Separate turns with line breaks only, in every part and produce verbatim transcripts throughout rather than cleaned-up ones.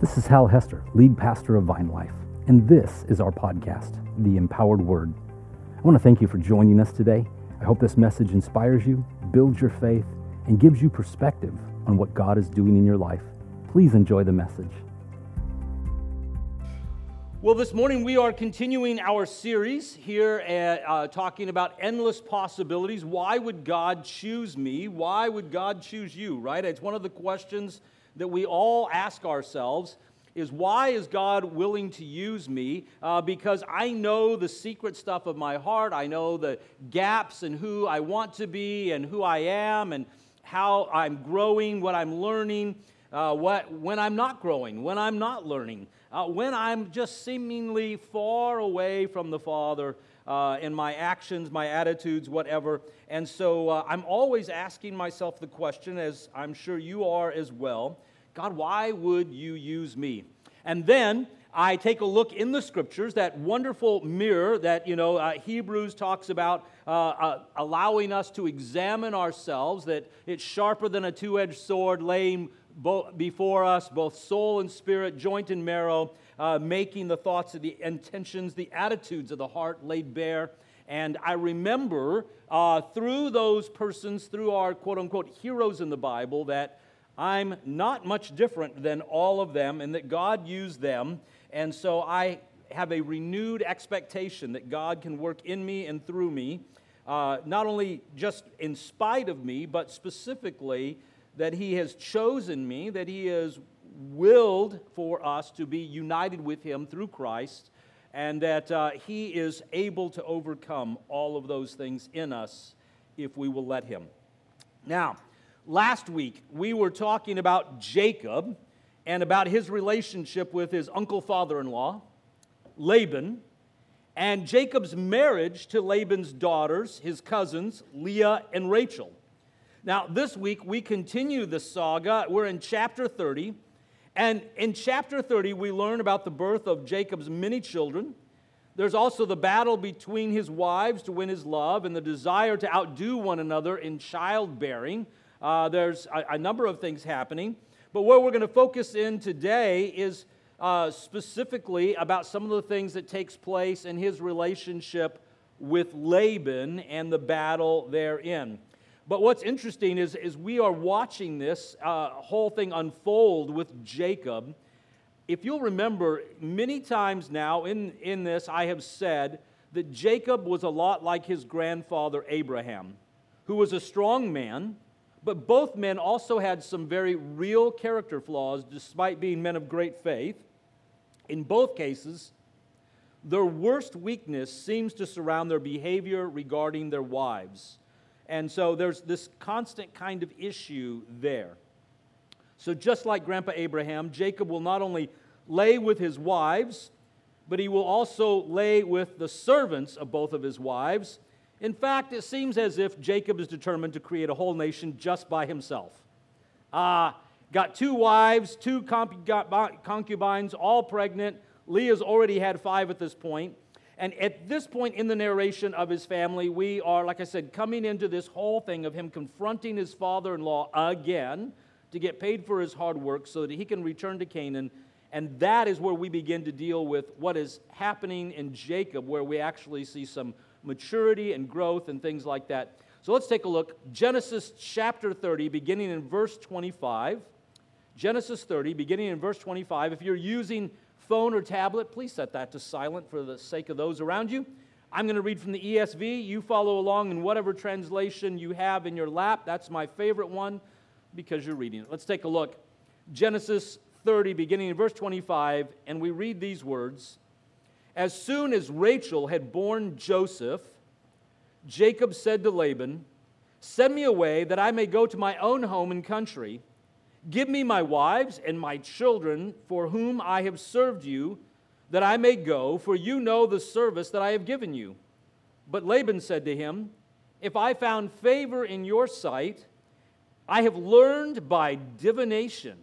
This is Hal Hester, lead pastor of Vine Life, and this is our podcast, The Empowered Word. I want to thank you for joining us today. I hope this message inspires you, builds your faith, and gives you perspective on what God is doing in your life. Please enjoy the message.
Well, this morning we are continuing our series here at, uh, talking about endless possibilities. Why would God choose me? Why would God choose you, right? It's one of the questions that we all ask ourselves is why is God willing to use me? Uh, because I know the secret stuff of my heart. I know the gaps in who I want to be and who I am and how I'm growing, what I'm learning, uh, what when I'm not growing, when I'm not learning. Uh, when I'm just seemingly far away from the Father uh, in my actions, my attitudes, whatever. And so uh, I'm always asking myself the question, as I'm sure you are as well, God, why would you use me? And then I take a look in the Scriptures, that wonderful mirror that, you know, uh, Hebrews talks about uh, uh, allowing us to examine ourselves, that it's sharper than a two-edged sword, laying Bo- before us, both soul and spirit, joint and marrow, uh, making the thoughts, the intentions, the attitudes of the heart laid bare. And I remember uh, through those persons, through our quote-unquote heroes in the Bible, that I'm not much different than all of them and that God used them. And so I have a renewed expectation that God can work in me and through me, uh, not only just in spite of me, but specifically that He has chosen me, that He has willed for us to be united with Him through Christ, and that uh, He is able to overcome all of those things in us if we will let Him. Now, last week we were talking about Jacob and about his relationship with his uncle father-in-law, Laban, and Jacob's marriage to Laban's daughters, his cousins, Leah and Rachel. Now, this week, we continue the saga. We're in chapter thirty, and in chapter thirty, we learn about the birth of Jacob's many children. There's also the battle between his wives to win his love and the desire to outdo one another in childbearing. Uh, there's a, a number of things happening, but where we're going to focus in today is uh, specifically about some of the things that takes place in his relationship with Laban and the battle therein. But what's interesting is, is we are watching this uh, whole thing unfold with Jacob. If you'll remember, many times now in, in this I have said that Jacob was a lot like his grandfather Abraham, who was a strong man, but both men also had some very real character flaws despite being men of great faith. In both cases, their worst weakness seems to surround their behavior regarding their wives. And so there's this constant kind of issue there. So just like Grandpa Abraham, Jacob will not only lay with his wives, but he will also lay with the servants of both of his wives. In fact, it seems as if Jacob is determined to create a whole nation just by himself. Uh, got two wives, two concubines, all pregnant. Leah's already had five at this point. And at this point in the narration of his family, we are, like I said, coming into this whole thing of him confronting his father-in-law again to get paid for his hard work so that he can return to Canaan. And that is where we begin to deal with what is happening in Jacob, where we actually see some maturity and growth and things like that. So let's take a look. Genesis chapter thirty, beginning in verse twenty-five. Genesis thirty, beginning in verse twenty-five. If you're using phone or tablet, please set that to silent for the sake of those around you. I'm going to read from the E S V. You follow along in whatever translation you have in your lap. That's my favorite one because you're reading it. Let's take a look. Genesis thirty, beginning in verse twenty-five, and we read these words. As soon as Rachel had borne Joseph, Jacob said to Laban, "Send me away that I may go to my own home and country. Give me my wives and my children for whom I have served you, that I may go, for you know the service that I have given you." But Laban said to him, "If I found favor in your sight, I have learned by divination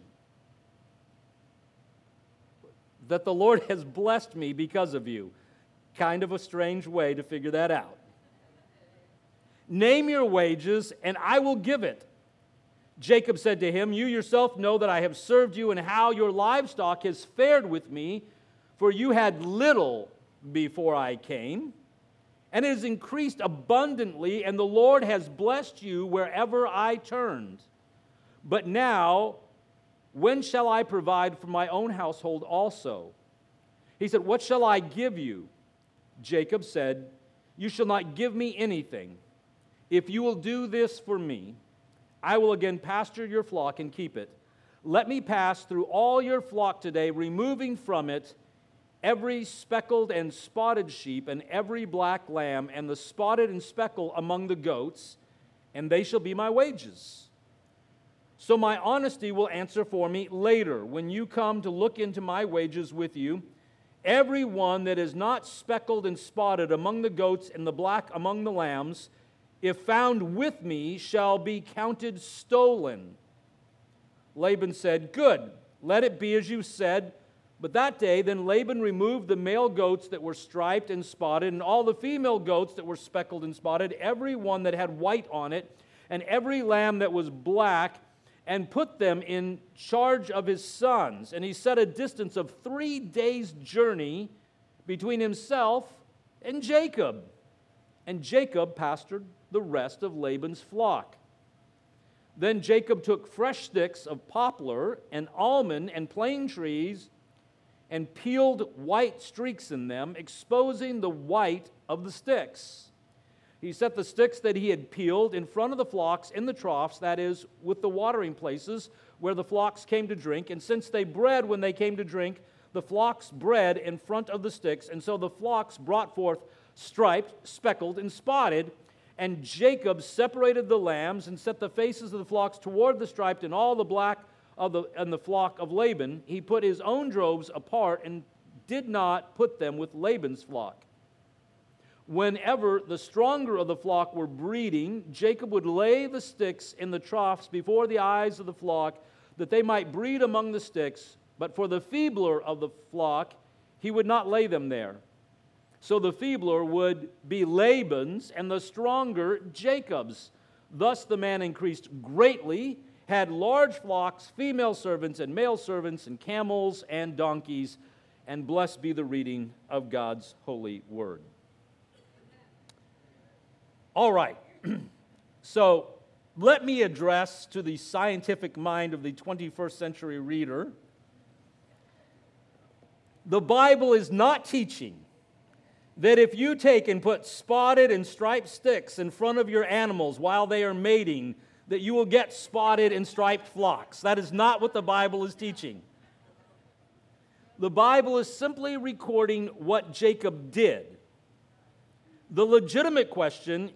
that the Lord has blessed me because of you." Kind of a strange way to figure that out. "Name your wages, and I will give it." Jacob said to him, "You yourself know that I have served you and how your livestock has fared with me, for you had little before I came, and it has increased abundantly, and the Lord has blessed you wherever I turned. But now, when shall I provide for my own household also?" He said, "What shall I give you?" Jacob said, "You shall not give me anything. If you will do this for me, I will again pasture your flock and keep it. Let me pass through all your flock today, removing from it every speckled and spotted sheep and every black lamb and the spotted and speckled among the goats, and they shall be my wages. So my honesty will answer for me later when you come to look into my wages with you. Every one that is not speckled and spotted among the goats and the black among the lambs, if found with me, shall be counted stolen." Laban said, "Good, let it be as you said." But that day, then Laban removed the male goats that were striped and spotted, and all the female goats that were speckled and spotted, every one that had white on it, and every lamb that was black, and put them in charge of his sons. And he set a distance of three days' journey between himself and Jacob. And Jacob pastured the rest of Laban's flock. Then Jacob took fresh sticks of poplar and almond and plane trees and peeled white streaks in them, exposing the white of the sticks. He set the sticks that he had peeled in front of the flocks in the troughs, that is, with the watering places where the flocks came to drink. And since they bred when they came to drink, the flocks bred in front of the sticks. And so the flocks brought forth striped, speckled, and spotted. And Jacob separated the lambs and set the faces of the flocks toward the striped and all the black of the and the flock of Laban. He put his own droves apart and did not put them with Laban's flock. Whenever the stronger of the flock were breeding, Jacob would lay the sticks in the troughs before the eyes of the flock, that they might breed among the sticks. But for the feebler of the flock, he would not lay them there. So the feebler would be Laban's, and the stronger Jacob's. Thus the man increased greatly, had large flocks, female servants and male servants, and camels and donkeys. And blessed be the reading of God's holy word. All right, so let me address to the scientific mind of the twenty-first century reader. The Bible is not teaching that if you take and put spotted and striped sticks in front of your animals while they are mating, that you will get spotted and striped flocks. That is not what the Bible is teaching. The Bible is simply recording what Jacob did. The legitimate question,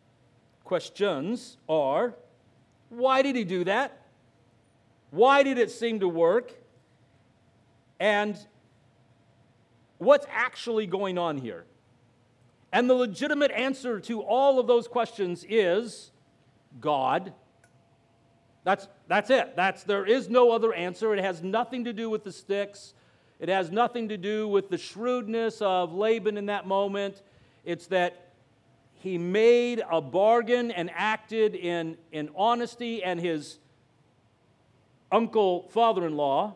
questions are, why did he do that? Why did it seem to work? And what's actually going on here? And the legitimate answer to all of those questions is God. That's, that's it. That's, there is no other answer. It has nothing to do with the sticks. It has nothing to do with the shrewdness of Laban in that moment. It's that he made a bargain and acted in, in honesty, and his uncle, father-in-law,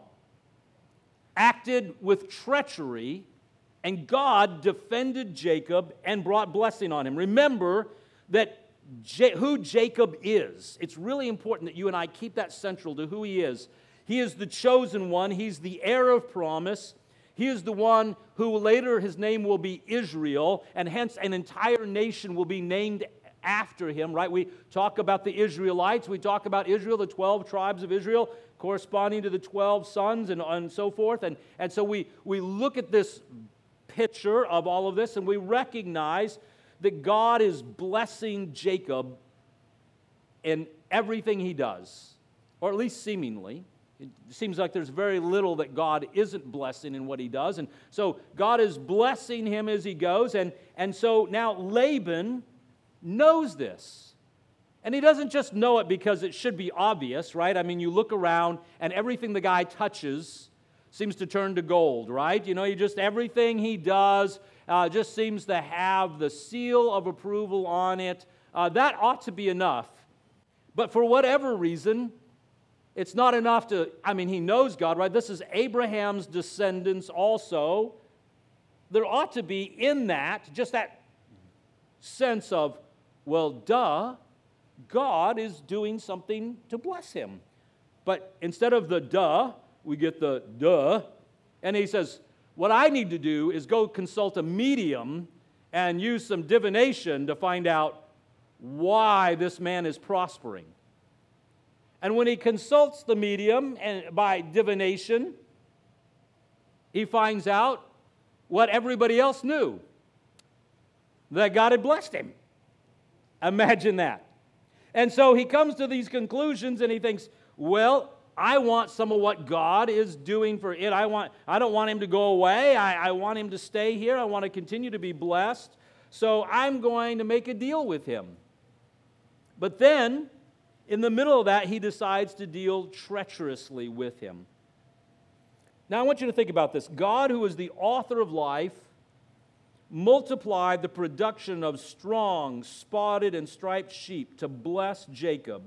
acted with treachery, and God defended Jacob and brought blessing on him. Remember that J- who Jacob is. It's really important that you and I keep that central to who he is. He is the chosen one. He's the heir of promise. He is the one who later his name will be Israel, and hence an entire nation will be named after him, right? We talk about the Israelites. We talk about Israel, the twelve tribes of Israel, corresponding to the twelve sons and, and so forth. And, and so we, we look at this picture of all of this, and we recognize that God is blessing Jacob in everything he does, or at least seemingly. It seems like there's very little that God isn't blessing in what he does. And so God is blessing him as he goes. And, and so now Laban knows this. And he doesn't just know it because it should be obvious, right? I mean, you look around and everything the guy touches seems to turn to gold, right? You know, you just everything he does uh, just seems to have the seal of approval on it. Uh, that ought to be enough. But for whatever reason, it's not enough to, I mean, he knows God, right? This is Abraham's descendants also. There ought to be in that, just that sense of, well, duh, God is doing something to bless him. But instead of the duh, we get the duh. And he says, what I need to do is go consult a medium and use some divination to find out why this man is prospering. And when he consults the medium and by divination, he finds out what everybody else knew, that God had blessed him. Imagine that. And so he comes to these conclusions and he thinks, well, I want some of what God is doing for it. I want. I don't want him to go away. I, I want him to stay here. I want to continue to be blessed. So I'm going to make a deal with him. But then, in the middle of that, he decides to deal treacherously with him. Now, I want you to think about this. God, who is the author of life, multiplied the production of strong, spotted, and striped sheep to bless Jacob,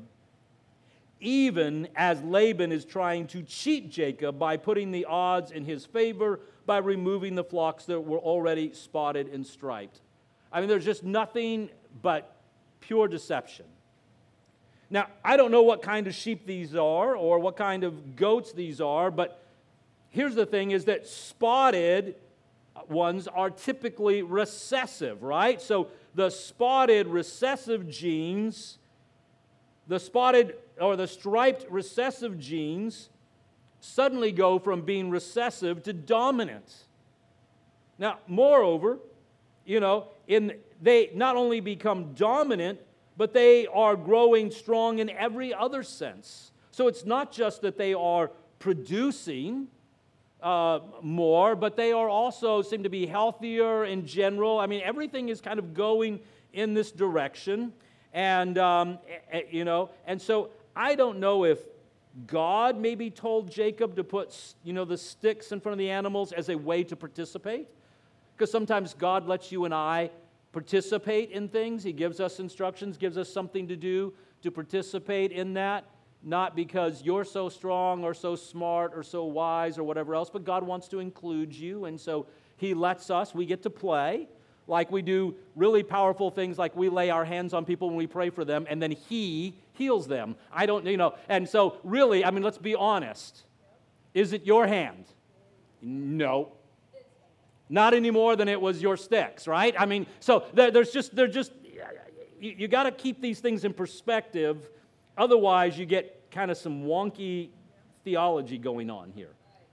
even as Laban is trying to cheat Jacob by putting the odds in his favor by removing the flocks that were already spotted and striped. I mean, there's just nothing but pure deception. Now, I don't know what kind of sheep these are or what kind of goats these are, but here's the thing is that spotted ones are typically recessive, right? So the spotted recessive genes, the spotted or the striped recessive genes suddenly go from being recessive to dominant. Now, moreover, you know, in they not only become dominant, but they are growing strong in every other sense. So it's not just that they are producing uh, more, but they are also seem to be healthier in general. I mean, everything is kind of going in this direction, and um, you know, and so I don't know if God maybe told Jacob to put, you know, the sticks in front of the animals as a way to participate, because sometimes God lets you and I participate in things. He gives us instructions, gives us something to do to participate in that, not because you're so strong or so smart or so wise or whatever else, but God wants to include you, and so He lets us, we get to play, like we do really powerful things like we lay our hands on people when we pray for them, and then He heals them. I don't, you know, and so really, I mean, let's be honest. Is it your hand? No. Not any more than it was your sticks, right? I mean, so there, there's just, they're just, you, you got to keep these things in perspective. Otherwise, you get kind of some wonky theology going on here.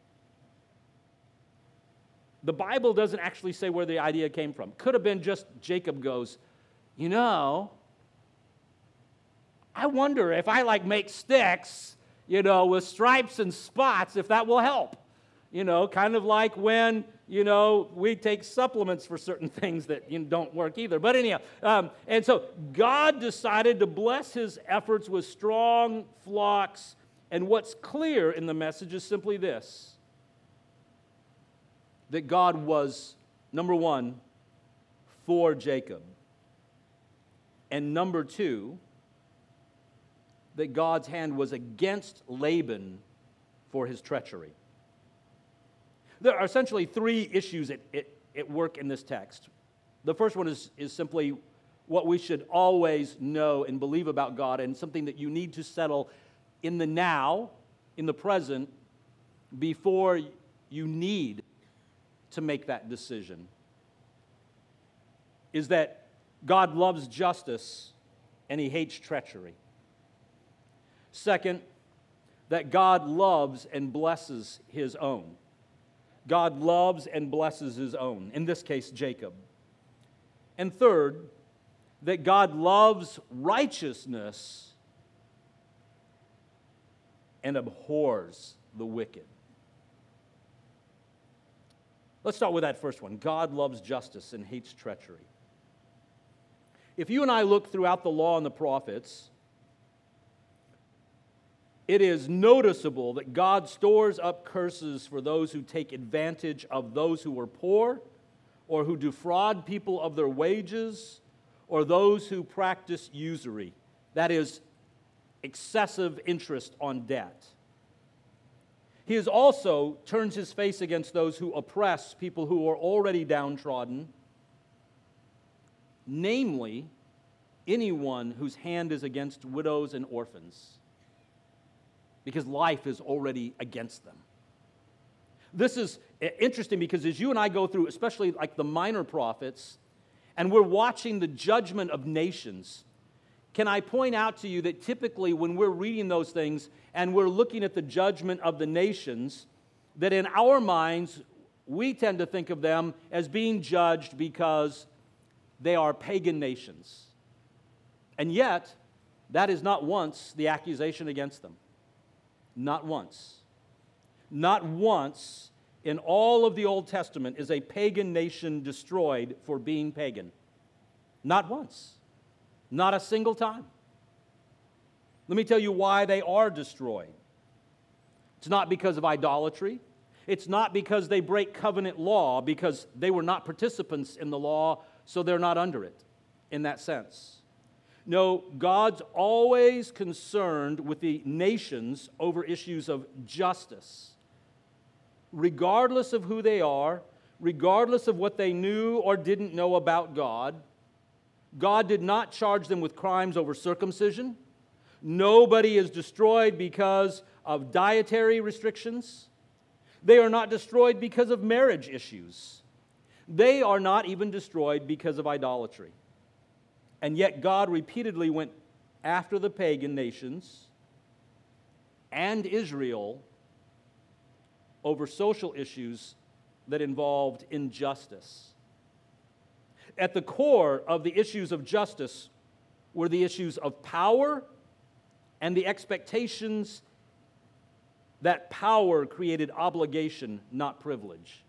The Bible doesn't actually say where the idea came from. Could have been just Jacob goes, you know, I wonder if I like make sticks, you know, with stripes and spots, if that will help. You know, kind of like when, you know, we take supplements for certain things that you know, don't work either. But anyhow, um, and so God decided to bless his efforts with strong flocks. And what's clear in the message is simply this: that God was, number one, for Jacob. And number two, that God's hand was against Laban for his treachery. There are essentially three issues at, at, at work in this text. The first one is, is simply what we should always know and believe about God, and something that you need to settle in the now, in the present, before you need to make that decision, is that God loves justice and He hates treachery. Second, that God loves and blesses His own. God loves and blesses His own, in this case, Jacob. And third, that God loves righteousness and abhors the wicked. Let's start with that first one. God loves justice and hates treachery. If you and I look throughout the law and the prophets, it is noticeable that God stores up curses for those who take advantage of those who are poor, or who defraud people of their wages, or those who practice usury. That is, excessive interest on debt. He is also turns his face against those who oppress people who are already downtrodden, namely anyone whose hand is against widows and orphans, because life is already against them. This is interesting because as you and I go through, especially like the minor prophets, and we're watching the judgment of nations, can I point out to you that typically when we're reading those things and we're looking at the judgment of the nations, that in our minds, we tend to think of them as being judged because they are pagan nations. And yet, that is not once the accusation against them. Not once. Not once in all of the Old Testament is a pagan nation destroyed for being pagan. Not once. Not a single time. Let me tell you why they are destroyed. It's not because of idolatry. It's not because they break covenant law, because they were not participants in the law, so they're not under it in that sense. No, God's always concerned with the nations over issues of justice. Regardless of who they are, regardless of what they knew or didn't know about God, God did not charge them with crimes over circumcision. Nobody is destroyed because of dietary restrictions. They are not destroyed because of marriage issues. They are not even destroyed because of idolatry. And yet God repeatedly went after the pagan nations and Israel over social issues that involved injustice. At the core of the issues of justice were the issues of power and the expectations that power created obligation, not privilege.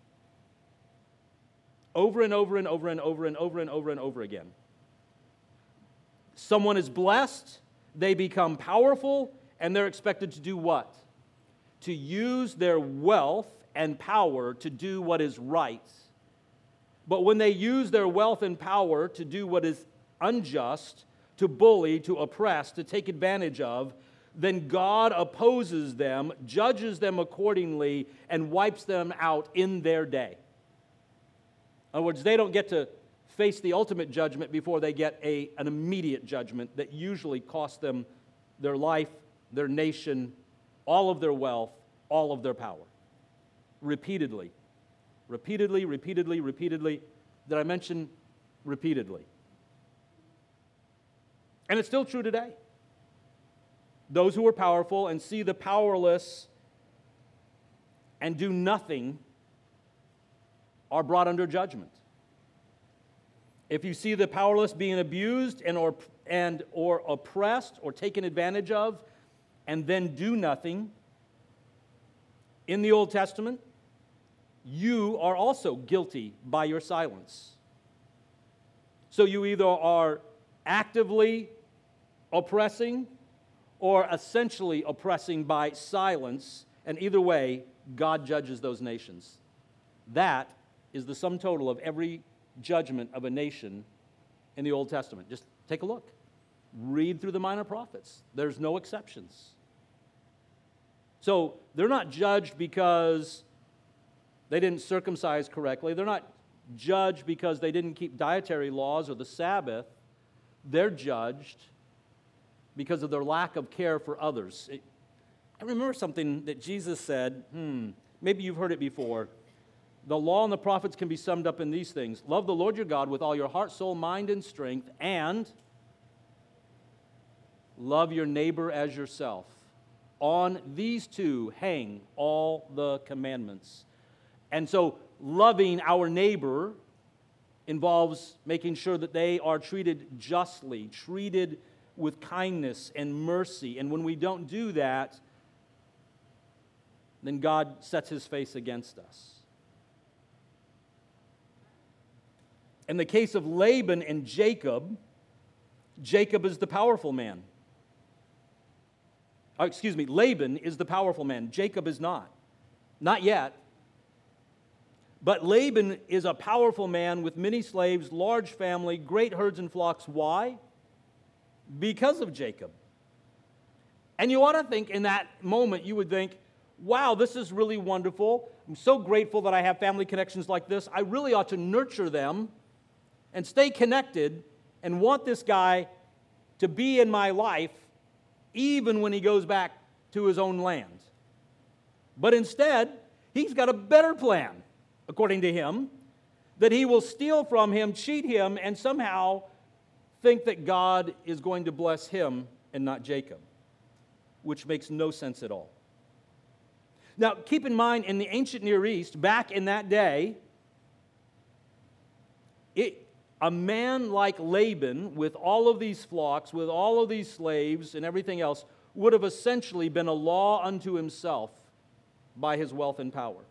Over and over and over and over and over and over and over again. Someone is blessed, they become powerful, and they're expected to do what? To use their wealth and power to do what is right. But when they use their wealth and power to do what is unjust, to bully, to oppress, to take advantage of, then God opposes them, judges them accordingly, and wipes them out in their day. In other words, they don't get to face the ultimate judgment before they get a, an immediate judgment that usually costs them their life, their nation, all of their wealth, all of their power. Repeatedly. Repeatedly, repeatedly, repeatedly. Did I mention repeatedly? And it's still true today. Those who are powerful and see the powerless and do nothing are brought under judgment. If you see the powerless being abused and or, and or oppressed or taken advantage of and then do nothing, in the Old Testament, you are also guilty by your silence. So you either are actively oppressing or essentially oppressing by silence, and either way, God judges those nations. That is the sum total of every judgment of a nation in the Old Testament. Just take a look. Read through the minor prophets. There's no exceptions. So they're not judged because they didn't circumcise correctly. They're not judged because they didn't keep dietary laws or the Sabbath. They're judged because of their lack of care for others. It, I remember something that Jesus said, hmm, maybe you've heard it before. The law and the prophets can be summed up in these things. Love the Lord your God with all your heart, soul, mind, and strength, and love your neighbor as yourself. On these two hang all the commandments. And so loving our neighbor involves making sure that they are treated justly, treated with kindness and mercy. And when we don't do that, then God sets his face against us. In the case of Laban and Jacob, Jacob is the powerful man. Oh, excuse me, Laban is the powerful man. Jacob is not. Not yet. But Laban is a powerful man with many slaves, large family, great herds and flocks. Why? Because of Jacob. And you ought to think in that moment, you would think, wow, this is really wonderful. I'm so grateful that I have family connections like this. I really ought to nurture them and stay connected and want this guy to be in my life even when he goes back to his own land. But instead, he's got a better plan, according to him, that he will steal from him, cheat him, and somehow think that God is going to bless him and not Jacob, which makes no sense at all. Now, keep in mind, in the ancient Near East, back in that day, it, a man like Laban, with all of these flocks, with all of these slaves and everything else, would have essentially been a law unto himself by his wealth and power.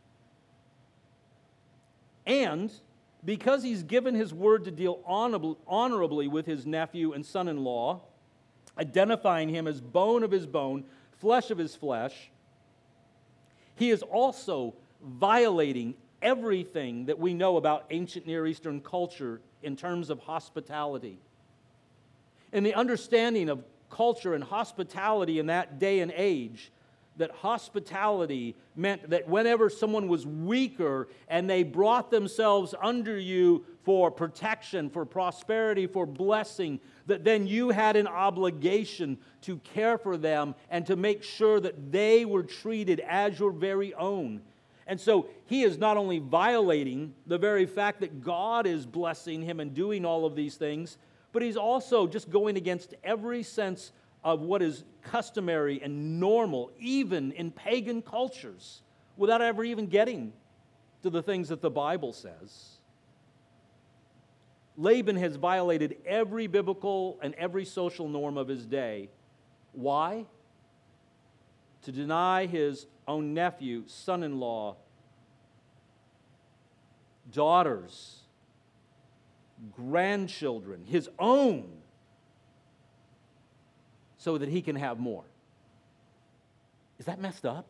And because he's given his word to deal honorably with his nephew and son-in-law, identifying him as bone of his bone, flesh of his flesh, he is also violating everything that we know about ancient Near Eastern culture in terms of hospitality. And the understanding of culture and hospitality in that day and age, that hospitality meant that whenever someone was weaker and they brought themselves under you for protection, for prosperity, for blessing, that then you had an obligation to care for them and to make sure that they were treated as your very own. And so he is not only violating the very fact that God is blessing him and doing all of these things, but he's also just going against every sense of what is customary and normal, even in pagan cultures, without ever even getting to the things that the Bible says. Laban has violated every biblical and every social norm of his day. Why? To deny his own nephew, son-in-law, daughters, grandchildren, his own, so that he can have more. Is that messed up?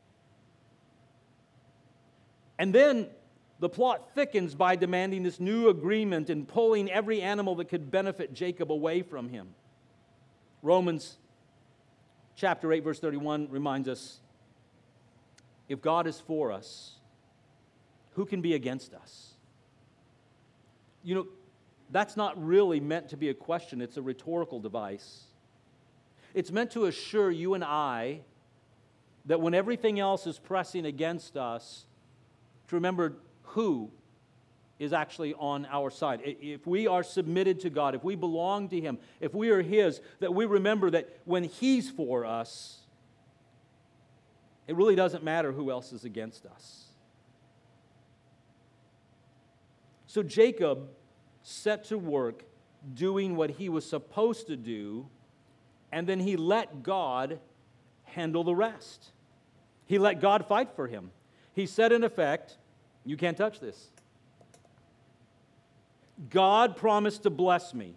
And then the plot thickens by demanding this new agreement and pulling every animal that could benefit Jacob away from him. Romans chapter eight, verse thirty-one reminds us, if God is for us, who can be against us? You know, that's not really meant to be a question. It's a rhetorical device. It's meant to assure you and I that when everything else is pressing against us, to remember who is actually on our side. If we are submitted to God, if we belong to Him, if we are His, that we remember that when He's for us, it really doesn't matter who else is against us. So Jacob set to work doing what he was supposed to do, and then he let God handle the rest. He let God fight for him. He said, in effect, you can't touch this. God promised to bless me.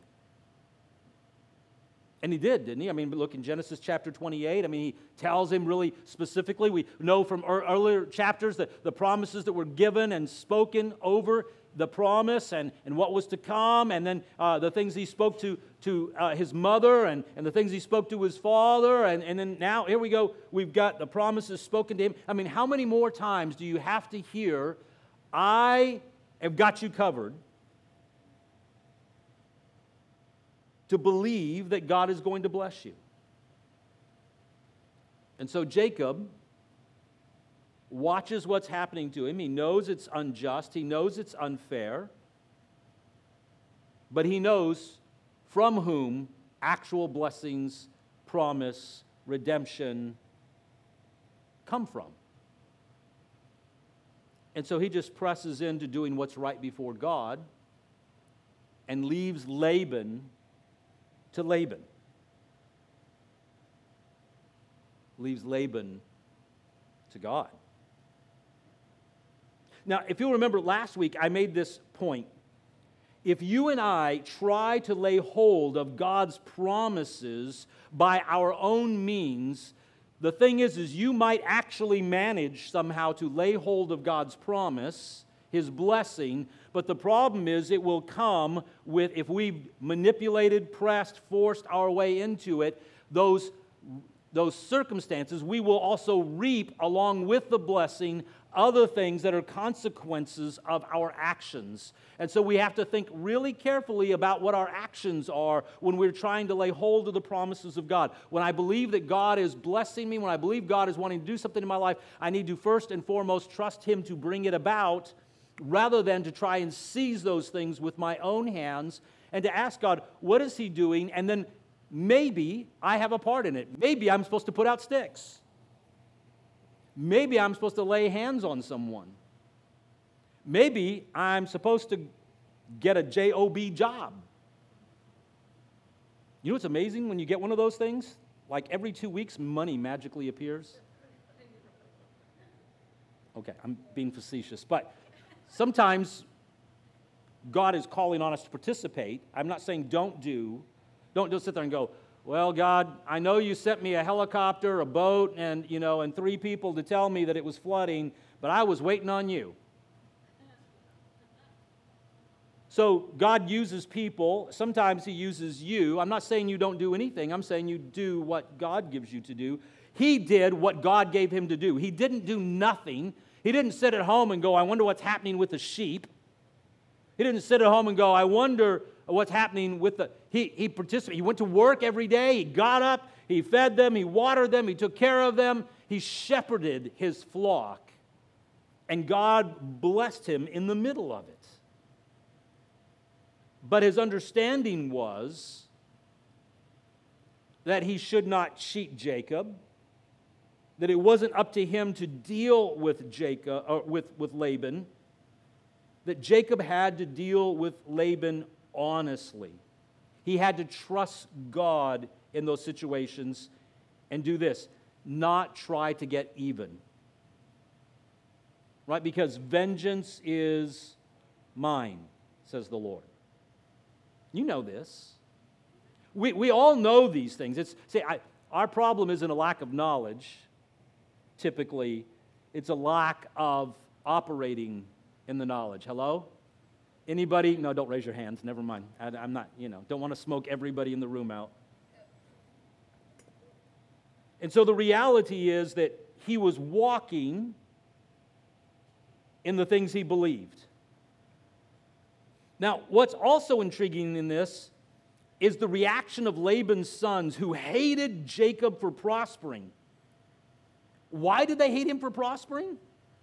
And he did, didn't he? I mean, look in Genesis chapter twenty-eight. I mean, he tells him really specifically. We know from earlier chapters that the promises that were given and spoken over the promise and, and what was to come, and then uh, the things he spoke to, to uh, his mother and, and the things he spoke to his father. And, and then now, here we go, we've got the promises spoken to him. I mean, how many more times do you have to hear, I have got you covered, to believe that God is going to bless you? And so Jacob watches what's happening to him. He knows it's unjust. He knows it's unfair. But he knows from whom actual blessings, promise, redemption come from. And so he just presses into doing what's right before God and leaves Laban to Laban. Leaves Laban to God. Now, if you'll remember last week, I made this point. If you and I try to lay hold of God's promises by our own means, the thing is, is you might actually manage somehow to lay hold of God's promise, His blessing, but the problem is it will come with, if we've manipulated, pressed, forced our way into it, those those circumstances, we will also reap along with the blessing other things that are consequences of our actions. And so we have to think really carefully about what our actions are when we're trying to lay hold of the promises of God. When I believe that God is blessing me, when I believe God is wanting to do something in my life, I need to first and foremost trust Him to bring it about, rather than to try and seize those things with my own hands, and to ask God, what is He doing? And then maybe I have a part in it. Maybe I'm supposed to put out sticks. Maybe I'm supposed to lay hands on someone. Maybe I'm supposed to get a job job. You know what's amazing when you get one of those things? Like every two weeks, money magically appears. Okay, I'm being facetious, but sometimes God is calling on us to participate. I'm not saying don't do. Don't just sit there and go, well, God, I know you sent me a helicopter, a boat, and, you know, and three people to tell me that it was flooding, but I was waiting on you. So God uses people. Sometimes He uses you. I'm not saying you don't do anything. I'm saying you do what God gives you to do. He did what God gave Him to do. He didn't do nothing. He didn't sit at home and go, I wonder what's happening with the sheep. He didn't sit at home and go, I wonder what's happening with the... He, he participated. He went to work every day. He got up. He fed them. He watered them. He took care of them. He shepherded His flock. And God blessed him in the middle of it. But his understanding was that he should not cheat Jacob, that it wasn't up to him to deal with Jacob or with, with Laban, that Jacob had to deal with Laban honestly. He had to trust God in those situations and do this, not try to get even. Right? Because vengeance is mine, says the Lord. You know this. We, we all know these things. It's see, I, our problem isn't a lack of knowledge. Typically, it's a lack of operating in the knowledge. Hello? Anybody? No, don't raise your hands. Never mind. I, I'm not, you know, don't want to smoke everybody in the room out. And so the reality is that he was walking in the things he believed. Now, what's also intriguing in this is the reaction of Laban's sons who hated Jacob for prospering. Why did they hate him for prospering?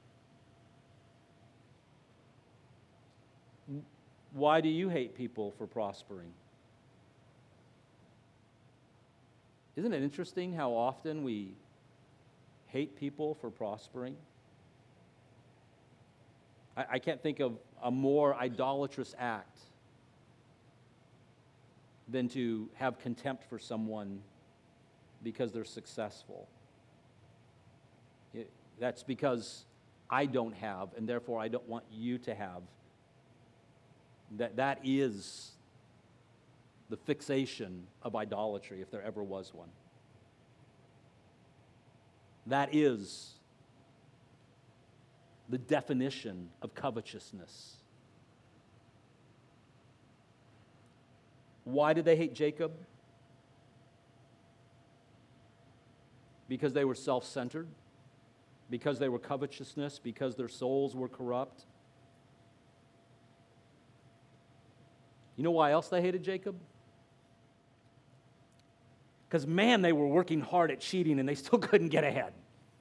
Why do you hate people for prospering? Isn't it interesting how often we hate people for prospering? I, I can't think of a more idolatrous act than to have contempt for someone because they're successful. It, that's because I don't have, and therefore I don't want you to have. That that is the fixation of idolatry, if there ever was one. That is the definition of covetousness. Why did they hate Jacob? Because they were self-centered, because they were covetousness, because their souls were corrupt. You know why else they hated Jacob? Because, man, they were working hard at cheating and they still couldn't get ahead.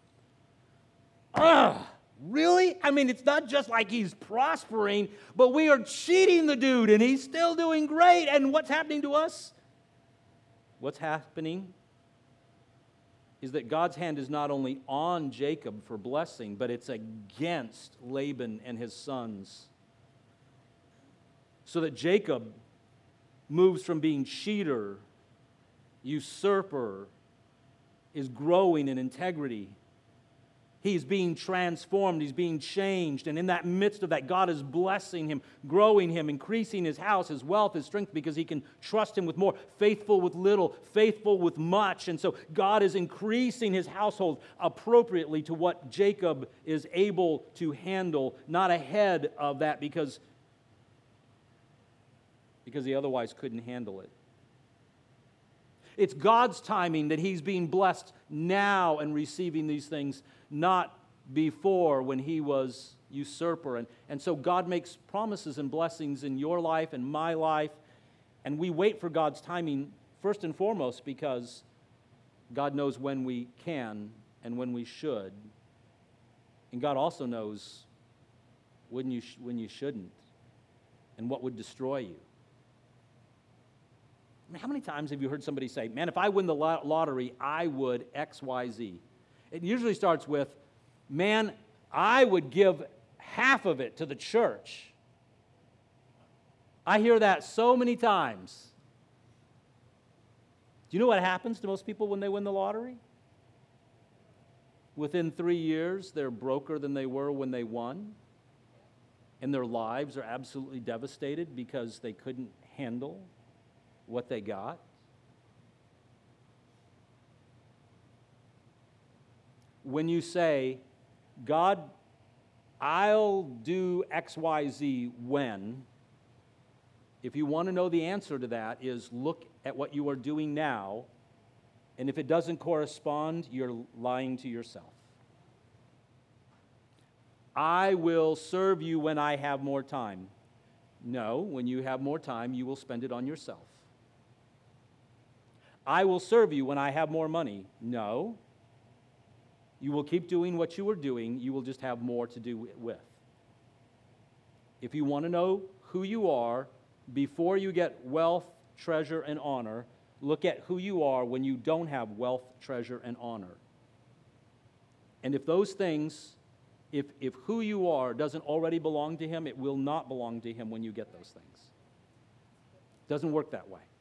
Ugh, really? I mean, it's not just like he's prospering, but we are cheating the dude and he's still doing great. And what's happening to us? What's happening is that God's hand is not only on Jacob for blessing, but it's against Laban and his sons. So that Jacob moves from being cheater, usurper, is growing in integrity. He's being transformed. He's being changed. And in that midst of that, God is blessing him, growing him, increasing his house, his wealth, his strength, because he can trust him with more. Faithful with little, faithful with much. And so God is increasing his household appropriately to what Jacob is able to handle, not ahead of that because because he otherwise couldn't handle it. it's God's timing that he's being blessed now and receiving these things, not before when he was usurper. And, and so God makes promises and blessings in your life and my life, and we wait for God's timing first and foremost because God knows when we can and when we should. And God also knows when you, sh- when you shouldn't and what would destroy you. I mean, how many times have you heard somebody say, man, if I win the lot- lottery, I would X, Y, Z? It usually starts with, man, I would give half of it to the church. I hear that so many times. Do you know what happens to most people when they win the lottery? Within three years, they're broker than they were when they won. And their lives are absolutely devastated because they couldn't handle what they got. When you say, God, I'll do X, Y, Z when, if you want to know the answer to that is look at what you are doing now, and if it doesn't correspond, you're lying to yourself. I will serve you when I have more time. No, when you have more time, you will spend it on yourself. I will serve you when I have more money. No, you will keep doing what you were doing, you will just have more to do with. If you want to know who you are before you get wealth, treasure, and honor, look at who you are when you don't have wealth, treasure, and honor. And if those things, if, if who you are doesn't already belong to him, it will not belong to him when you get those things. It doesn't work that way.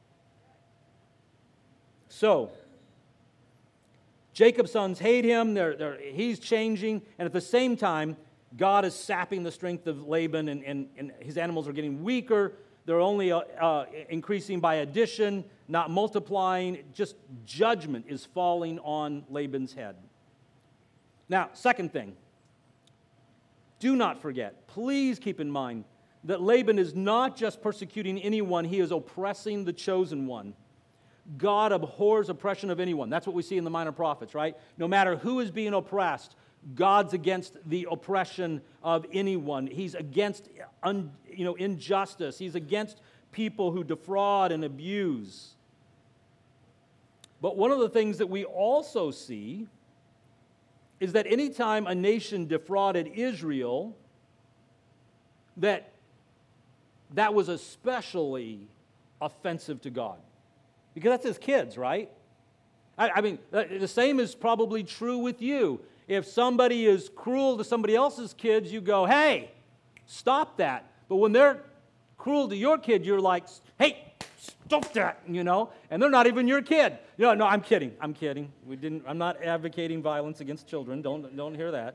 So, Jacob's sons hate him, they're, they're, he's changing, and at the same time, God is sapping the strength of Laban, and, and, and his animals are getting weaker. They're only uh, uh, increasing by addition, not multiplying. Just judgment is falling on Laban's head. Now, second thing, do not forget, please keep in mind that Laban is not just persecuting anyone, he is oppressing the chosen one. God abhors oppression of anyone. That's what we see in the Minor Prophets, right? No matter who is being oppressed, God's against the oppression of anyone. He's against un, you know, injustice. He's against people who defraud and abuse. But one of the things that we also see is that anytime a nation defrauded Israel, that that was especially offensive to God. Because that's his kids, right? I, I mean, the same is probably true with you. If somebody is cruel to somebody else's kids, you go, hey, stop that. But when they're cruel to your kid, you're like, hey, stop that, you know? And they're not even your kid. No, no, I'm kidding. I'm kidding. We didn't. I'm not advocating violence against children. Don't, don't hear that.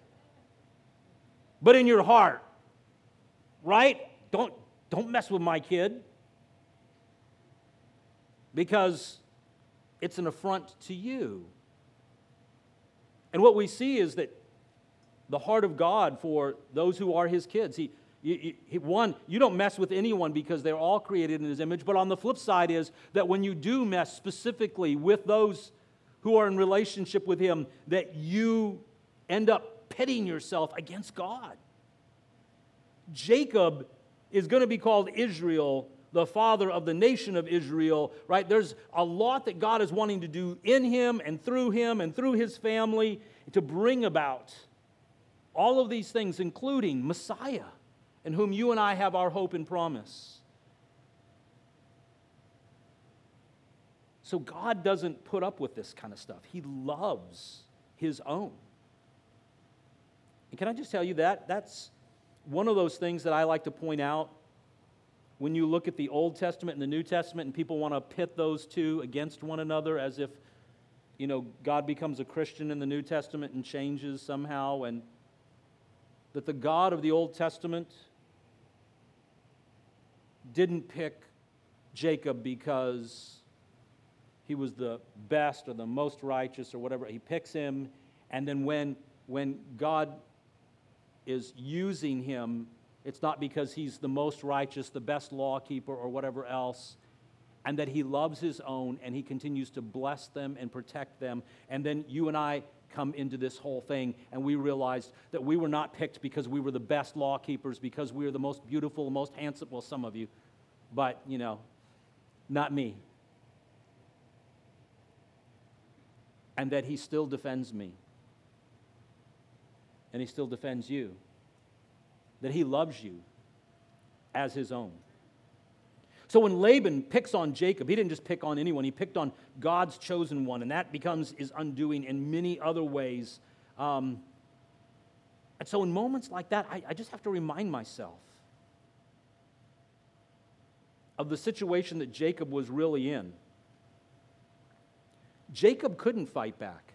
But in your heart, right? Don't, don't mess with my kid. Because it's an affront to you. And what we see is that the heart of God for those who are his kids, he, he, he, one, you don't mess with anyone because they're all created in his image, but on the flip side is that when you do mess specifically with those who are in relationship with him, that you end up pitting yourself against God. Jacob is going to be called Israel, the father of the nation of Israel, right? There's a lot that God is wanting to do in him and through him and through his family to bring about all of these things, including Messiah, in whom you and I have our hope and promise. So God doesn't put up with this kind of stuff. He loves his own. And can I just tell you that? That's one of those things that I like to point out when you look at the Old Testament and the New Testament and people want to pit those two against one another as if, you know, God becomes a Christian in the New Testament and changes somehow, and that the God of the Old Testament didn't pick Jacob because he was the best or the most righteous or whatever. He picks him, and then when, when God is using him, it's not because he's the most righteous, the best law keeper, or whatever else. and that he loves his own, and he continues to bless them and protect them. And then you and I come into this whole thing, and we realized that we were not picked because we were the best law keepers, because we were the most beautiful, the most handsome, well, some of you, but, you know, not me. And that he still defends me. And he still defends you. That he loves you as his own. So when Laban picks on Jacob, he didn't just pick on anyone, he picked on God's chosen one, and that becomes his undoing in many other ways. Um, and so in moments like that, I, I just have to remind myself of the situation that Jacob was really in. Jacob couldn't fight back.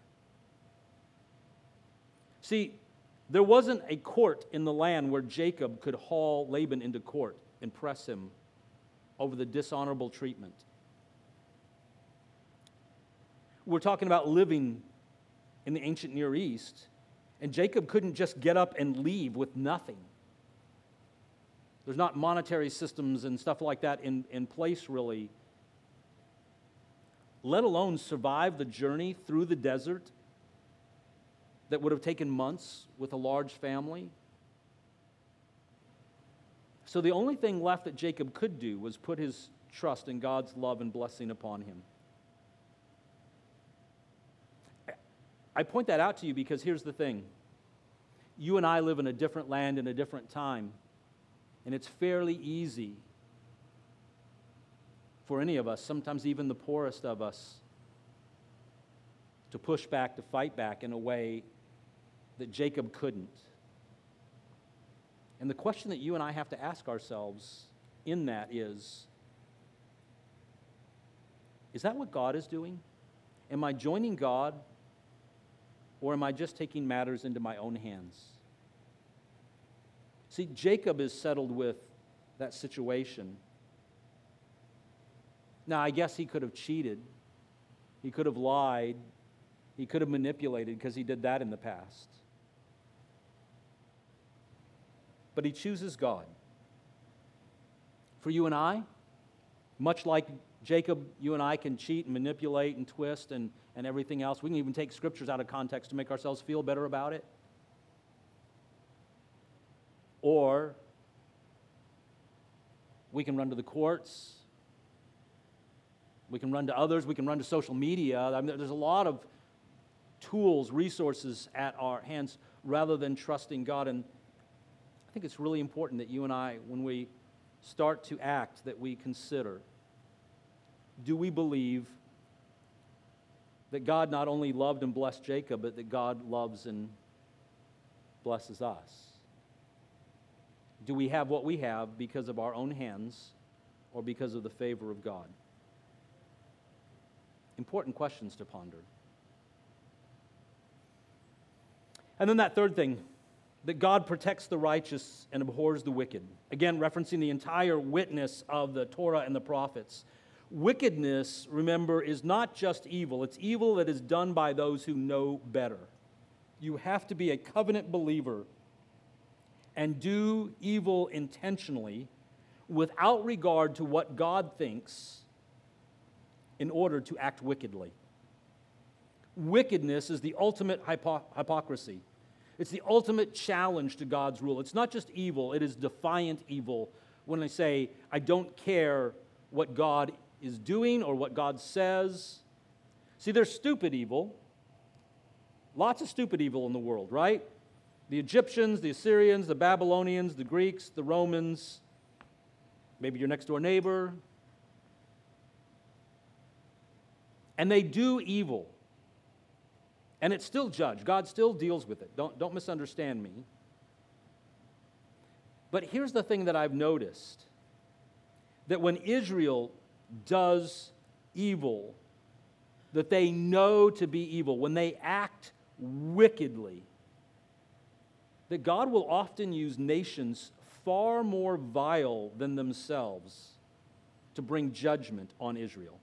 See, there wasn't a court in the land where Jacob could haul Laban into court and press him over the dishonorable treatment. We're talking about living in the ancient Near East, and Jacob couldn't just get up and leave with nothing. There's not monetary systems and stuff like that in, in place, really, let alone survive the journey through the desert that would have taken months with a large family. So the only thing left that Jacob could do was put his trust in God's love and blessing upon him. I point that out to you because here's the thing. You and I live in a different land in a different time, and it's fairly easy for any of us, sometimes even the poorest of us, to push back, to fight back in a way that Jacob couldn't. And the question that you and I have to ask ourselves in that is, is that what God is doing? Am I joining God, or am I just taking matters into my own hands? See, Jacob is settled with that situation. Now, I guess he could have cheated. He could have lied. He could have manipulated, because he did that in the past. But he chooses God. For you and I, much like Jacob, you and I can cheat and manipulate and twist and, and everything else. We can even take scriptures out of context to make ourselves feel better about it. Or we can run to the courts. We can run to others. We can run to social media. I mean, there's a lot of tools, resources at our hands rather than trusting God. And I think it's really important that you and I, when we start to act, that we consider, do we believe that God not only loved and blessed Jacob, but that God loves and blesses us? Do we have what we have because of our own hands or because of the favor of God? Important questions to ponder. And then that third thing, that God protects the righteous and abhors the wicked. Again, referencing the entire witness of the Torah and the prophets. Wickedness, remember, is not just evil. It's evil that is done by those who know better. You have to be a covenant believer and do evil intentionally without regard to what God thinks in order to act wickedly. Wickedness is the ultimate hypo- hypocrisy. It's the ultimate challenge to God's rule. It's not just evil, it is defiant evil. When I say, I don't care what God is doing or what God says. See, there's stupid evil. Lots of stupid evil in the world, right? The Egyptians, the Assyrians, the Babylonians, the Greeks, the Romans, maybe your next door neighbor. And they do evil. And it's still judged. God still deals with it. Don't, don't misunderstand me. But here's the thing that I've noticed. That when Israel does evil, that they know to be evil, when they act wickedly, that God will often use nations far more vile than themselves to bring judgment on Israel.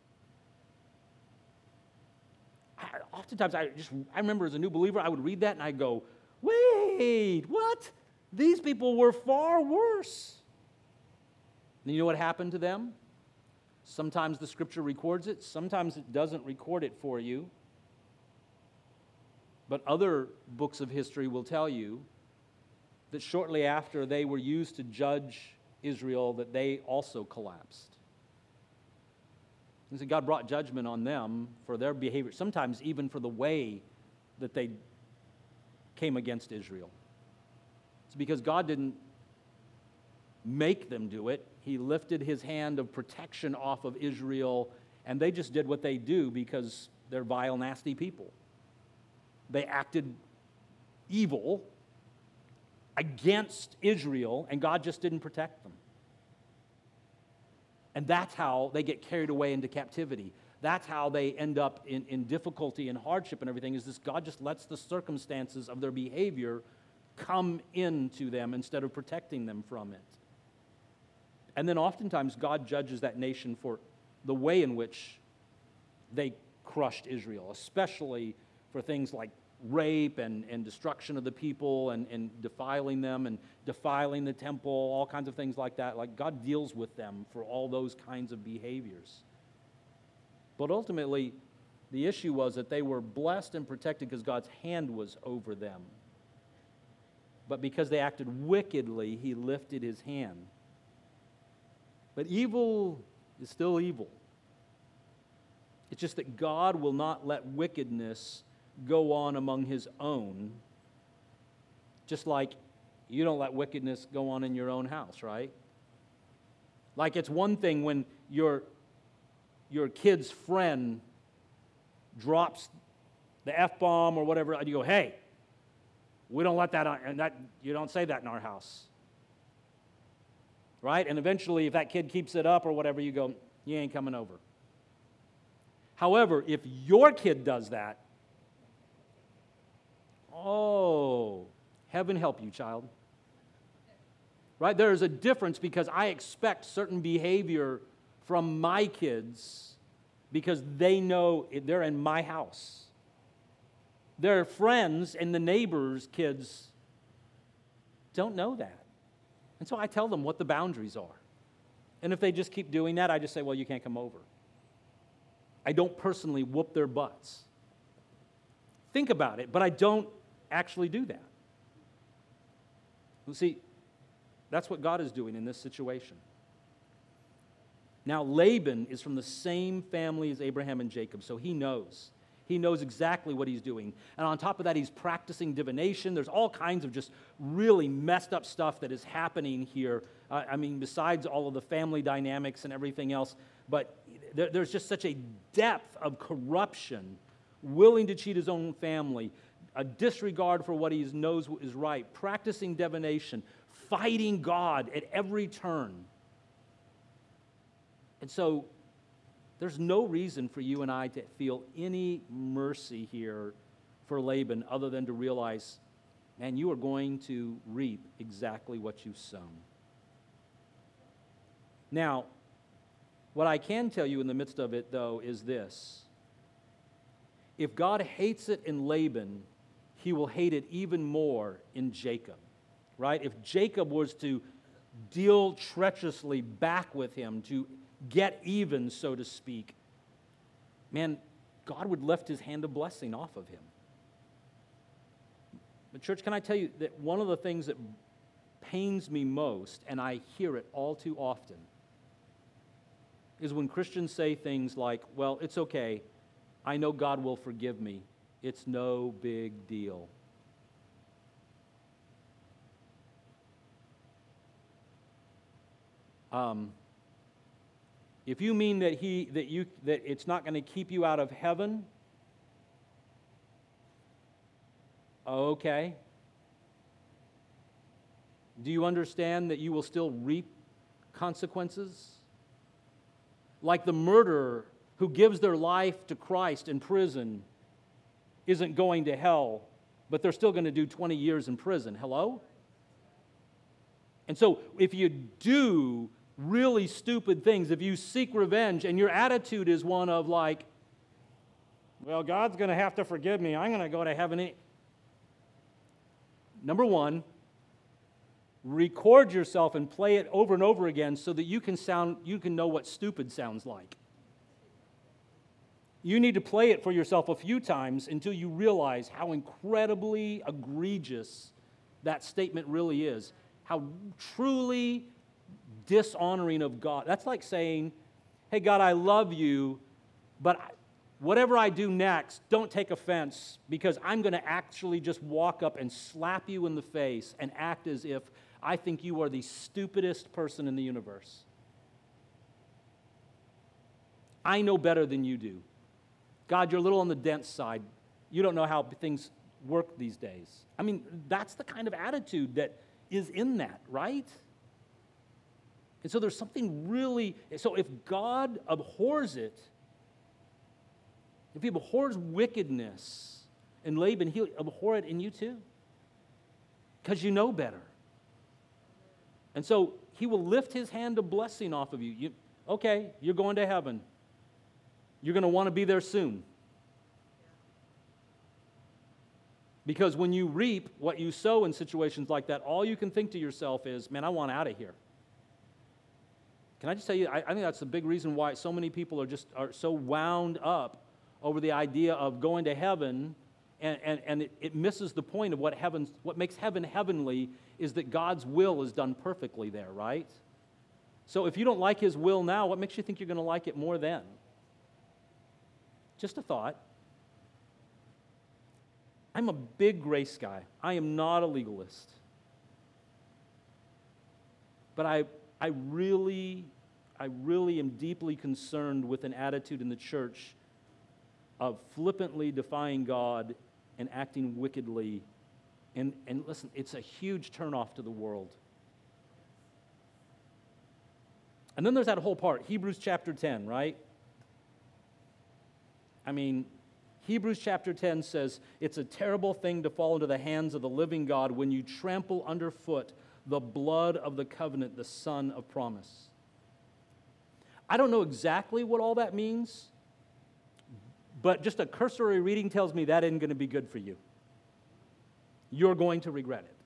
Oftentimes, I just I remember as a new believer, I would read that and I'd go, wait, what? These people were far worse. And you know what happened to them? Sometimes the scripture records it, sometimes it doesn't record it for you. But other books of history will tell you that shortly after they were used to judge Israel, that they also collapsed. And so God brought judgment on them for their behavior, sometimes even for the way that they came against Israel. It's because God didn't make them do it. He lifted his hand of protection off of Israel, and they just did what they do because they're vile, nasty people. They acted evil against Israel, and God just didn't protect them. And that's how they get carried away into captivity. That's how they end up in, in difficulty and hardship and everything, is this God just lets the circumstances of their behavior come into them instead of protecting them from it. And then oftentimes God judges that nation for the way in which they crushed Israel, especially for things like rape and, and destruction of the people and, and defiling them and defiling the temple, all kinds of things like that. Like God deals with them for all those kinds of behaviors. But ultimately, the issue was that they were blessed and protected because God's hand was over them. But because they acted wickedly, he lifted his hand. But evil is still evil. It's just that God will not let wickedness go on among his own, just like you don't let wickedness go on in your own house, right? Like it's one thing when your, your kid's friend drops the F-bomb or whatever, and you go, hey, we don't let that on, and that you don't say that in our house. Right? And eventually, if that kid keeps it up or whatever, you go, you ain't coming over. However, if your kid does that, oh, heaven help you, child. Right? There is a difference because I expect certain behavior from my kids because they know they're in my house. Their friends and the neighbors' kids don't know that. And so I tell them what the boundaries are. And if they just keep doing that, I just say, well, you can't come over. I don't personally whoop their butts. Think about it, but I don't actually do that. You see, that's what God is doing in this situation. Now, Laban is from the same family as Abraham and Jacob, so he knows. He knows exactly what he's doing. And on top of that, he's practicing divination. There's all kinds of just really messed up stuff that is happening here. Uh, I mean, besides all of the family dynamics and everything else, but there, there's just such a depth of corruption, willing to cheat his own family, a disregard for what he knows is right, practicing divination, fighting God at every turn. And so there's no reason for you and I to feel any mercy here for Laban other than to realize, man, you are going to reap exactly what you've sown. Now, what I can tell you in the midst of it, though, is this. If God hates it in Laban, he will hate it even more in Jacob, right? If Jacob was to deal treacherously back with him, to get even, so to speak, man, God would lift his hand of blessing off of him. But church, can I tell you that one of the things that pains me most, and I hear it all too often, is when Christians say things like, well, it's okay, I know God will forgive me, it's no big deal. Um, If you mean that he that you that it's not going to keep you out of heaven, okay. Do you understand that you will still reap consequences? Like the murderer who gives their life to Christ in prison isn't going to hell, but they're still going to do twenty years in prison. Hello? And so if you do really stupid things, if you seek revenge and your attitude is one of like, well, God's going to have to forgive me, I'm going to go to heaven. Number one, record yourself and play it over and over again so that you can sound, you can know what stupid sounds like. You need to play it for yourself a few times until you realize how incredibly egregious that statement really is. How truly dishonoring of God. That's like saying, hey, God, I love you, but whatever I do next, don't take offense, because I'm going to actually just walk up and slap you in the face and act as if I think you are the stupidest person in the universe. I know better than you do. God, you're a little on the dense side. You don't know how things work these days. I mean, that's the kind of attitude that is in that, right? And so there's something really, so if God abhors it, if he abhors wickedness in Laban, he'll abhor it in you too. Because you know better. And so he will lift his hand of blessing off of you. you okay, you're going to heaven. You're going to want to be there soon. Because when you reap what you sow in situations like that, all you can think to yourself is, man, I want out of here. Can I just tell you, I, I think that's the big reason why so many people are just are so wound up over the idea of going to heaven, and, and, and it, it misses the point of what heaven's, what makes heaven heavenly is that God's will is done perfectly there, right? So if you don't like his will now, what makes you think you're going to like it more then? Just a thought. I'm a big grace guy. I am not a legalist. But I, I really, I really am deeply concerned with an attitude in the church of flippantly defying God and acting wickedly. And, and listen, it's a huge turnoff to the world. And then there's that whole part, Hebrews chapter ten, right? I mean, Hebrews chapter ten says, it's a terrible thing to fall into the hands of the living God when you trample underfoot the blood of the covenant, the Son of promise. I don't know exactly what all that means, but just a cursory reading tells me that isn't going to be good for you. You're going to regret it.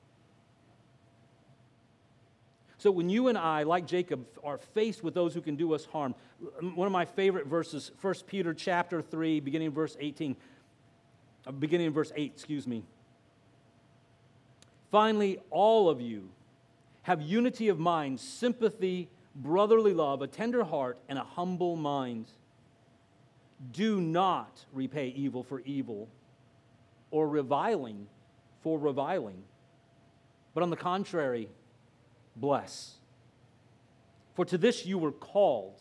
So when you and I, like Jacob, are faced with those who can do us harm, one of my favorite verses, First Peter chapter three, beginning in verse eighteen, uh, beginning in verse eight, excuse me. Finally, all of you have unity of mind, sympathy, brotherly love, a tender heart, and a humble mind. Do not repay evil for evil or reviling for reviling, but on the contrary, bless. For to this you were called,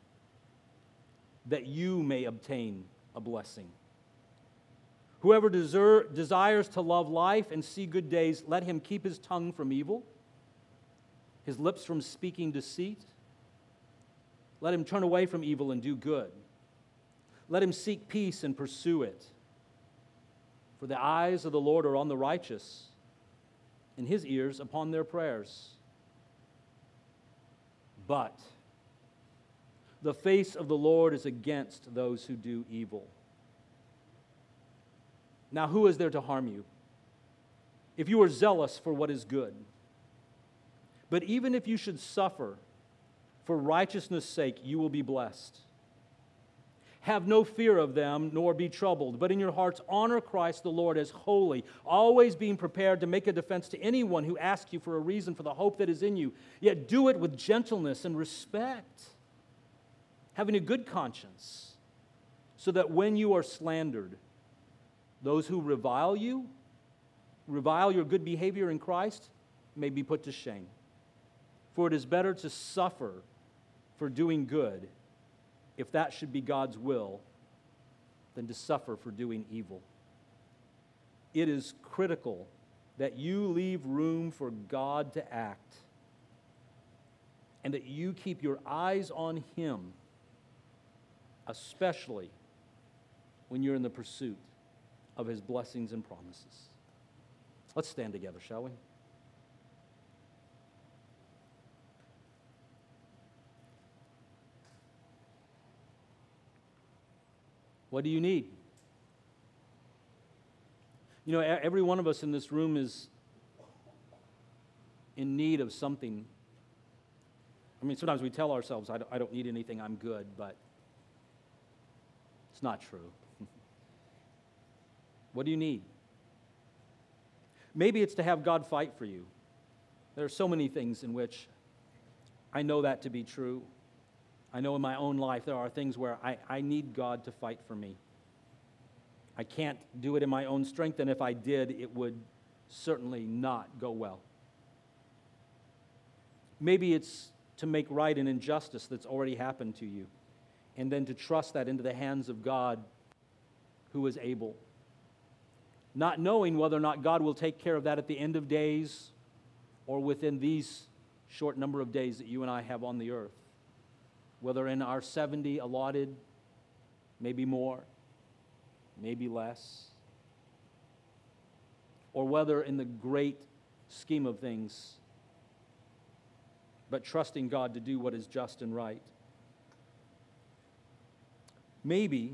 that you may obtain a blessing. Whoever deser- desires to love life and see good days, let him keep his tongue from evil, his lips from speaking deceit. Let him turn away from evil and do good. Let him seek peace and pursue it. For the eyes of the Lord are on the righteous, and his ears upon their prayers. But the face of the Lord is against those who do evil. Now, who is there to harm you, if you are zealous for what is good? But even if you should suffer for righteousness' sake, you will be blessed. Have no fear of them, nor be troubled, but in your hearts honor Christ the Lord as holy, always being prepared to make a defense to anyone who asks you for a reason for the hope that is in you. Yet do it with gentleness and respect, having a good conscience, so that when you are slandered, those who revile you, revile your good behavior in Christ, may be put to shame. For it is better to suffer for doing good, if that should be God's will, than to suffer for doing evil. It is critical that you leave room for God to act, and that you keep your eyes on him, especially when you're in the pursuit of his blessings and promises. Let's stand together, shall we? What do you need? You know, every one of us in this room is in need of something. I mean, sometimes we tell ourselves, I don't, I don't need anything, I'm good, but it's not true. What do you need? Maybe it's to have God fight for you. There are so many things in which I know that to be true. I know in my own life there are things where I, I need God to fight for me. I can't do it in my own strength, and if I did, it would certainly not go well. Maybe it's to make right an injustice that's already happened to you, and then to trust that into the hands of God who is able. Not knowing whether or not God will take care of that at the end of days or within these short number of days that you and I have on the earth. Whether in our seventy allotted, maybe more, maybe less, or whether in the great scheme of things, but trusting God to do what is just and right. Maybe,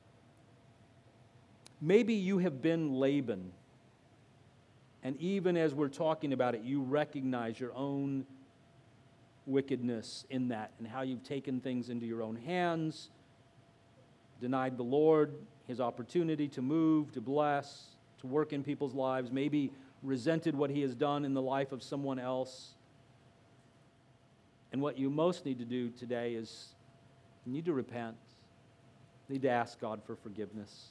maybe you have been Laban, and even as we're talking about it, you recognize your own wickedness in that and how you've taken things into your own hands, denied the Lord His opportunity to move, to bless, to work in people's lives, maybe resented what He has done in the life of someone else. And what you most need to do today is you need to repent. You need to ask God for forgiveness.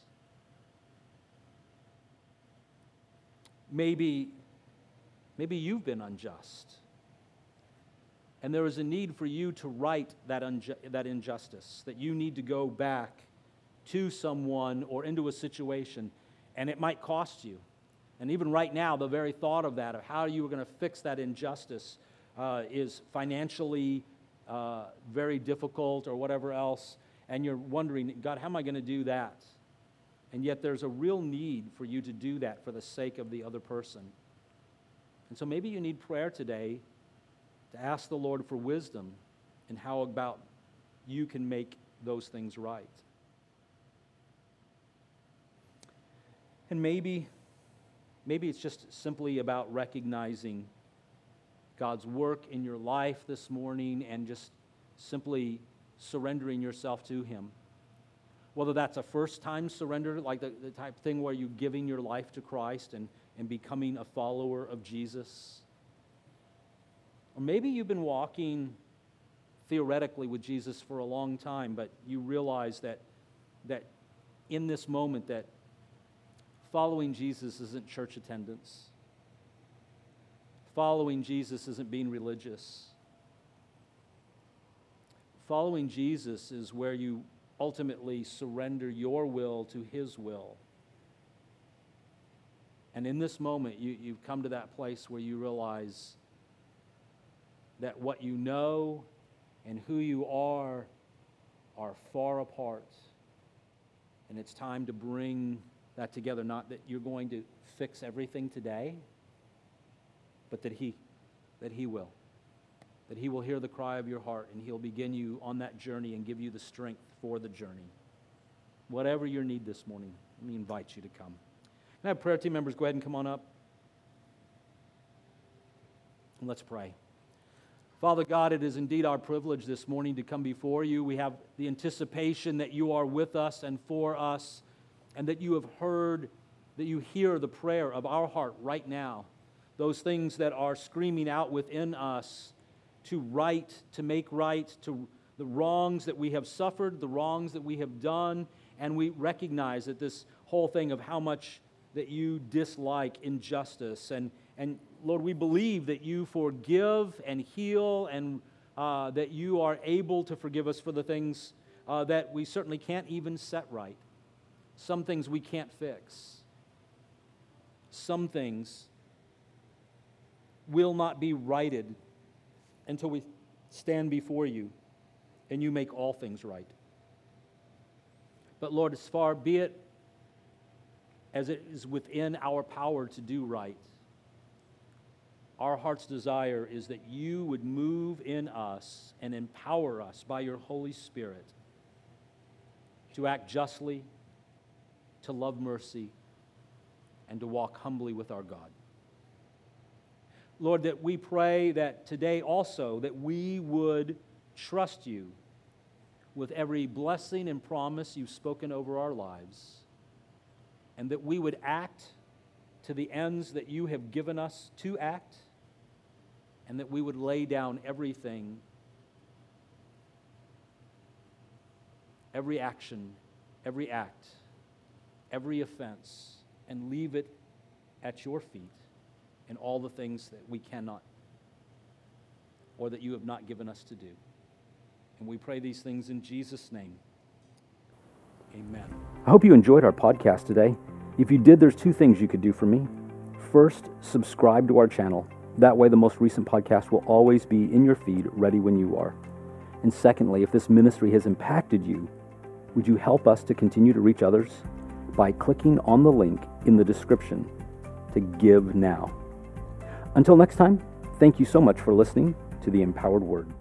Maybe, maybe you've been unjust. And there is a need for you to right that, unju- that injustice, that you need to go back to someone or into a situation, and it might cost you. And even right now, the very thought of that, of how you are going to fix that injustice, uh, is financially uh, very difficult or whatever else, and you're wondering, God, how am I going to do that? And yet there's a real need for you to do that for the sake of the other person. And so maybe you need prayer today to ask the Lord for wisdom and how about you can make those things right. And maybe, maybe it's just simply about recognizing God's work in your life this morning and just simply surrendering yourself to Him. Whether that's a first-time surrender, like the, the type of thing where you're giving your life to Christ and, and becoming a follower of Jesus. Or maybe you've been walking theoretically with Jesus for a long time, but you realize that, that in this moment that following Jesus isn't church attendance. Following Jesus isn't being religious. Following Jesus is where you ultimately surrender your will to His will. And in this moment, you, you've come to that place where you realize that what you know and who you are are far apart. And it's time to bring that together. Not that you're going to fix everything today, but that He, that He will. That He will hear the cry of your heart and He'll begin you on that journey and give you the strength for the journey. Whatever your need this morning, let me invite you to come. Can I have prayer team members go ahead and come on up? And let's pray. Father God, it is indeed our privilege this morning to come before you. We have the anticipation that you are with us and for us, and that you have heard, that you hear the prayer of our heart right now. Those things that are screaming out within us to right, to make right, to the wrongs that we have suffered, the wrongs that we have done, and we recognize that this whole thing of how much that you dislike injustice. And, and Lord, we believe that you forgive and heal, and uh, that you are able to forgive us for the things uh, that we certainly can't even set right. Some things we can't fix. Some things will not be righted until we stand before you and you make all things right. But Lord, as far be it as it is within our power to do right, our heart's desire is that you would move in us and empower us by your Holy Spirit to act justly, to love mercy, and to walk humbly with our God. Lord, that we pray that today also that we would trust you with every blessing and promise you've spoken over our lives, and that we would act to the ends that you have given us to act, and that we would lay down everything, every action, every act, every offense, and leave it at your feet, and all the things that we cannot or that you have not given us to do. And we pray these things in Jesus' name. Amen.
I hope you enjoyed our podcast today. If you did, there's two things you could do for me. First, subscribe to our channel. That way the most recent podcast will always be in your feed, ready when you are. And secondly, if this ministry has impacted you, would you help us to continue to reach others by clicking on the link in the description to give now. Until next time, thank you so much for listening to the Empowered Word.